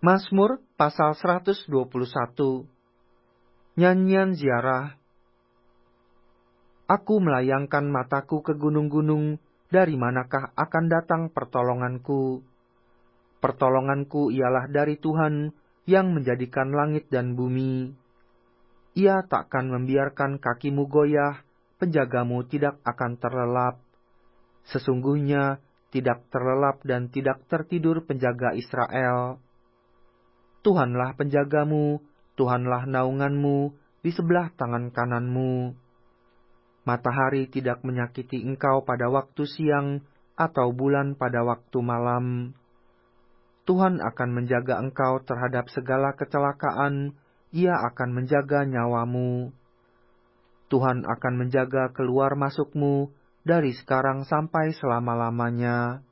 Mazmur pasal 121. Nyanyian ziarah. Aku melayangkan mataku ke gunung-gunung, dari manakah akan datang pertolonganku? Pertolonganku ialah dari Tuhan yang menjadikan langit dan bumi. Ia takkan membiarkan kakimu goyah, penjagamu tidak akan terlelap. Sesungguhnya tidak terlelap dan tidak tertidur penjaga Israel. Tuhanlah penjagamu, Tuhanlah naunganmu di sebelah tangan kananmu. Matahari tidak menyakiti engkau pada waktu siang, atau bulan pada waktu malam. Tuhan akan menjaga engkau terhadap segala kecelakaan, Ia akan menjaga nyawamu. Tuhan akan menjaga keluar masukmu dari sekarang sampai selama-lamanya.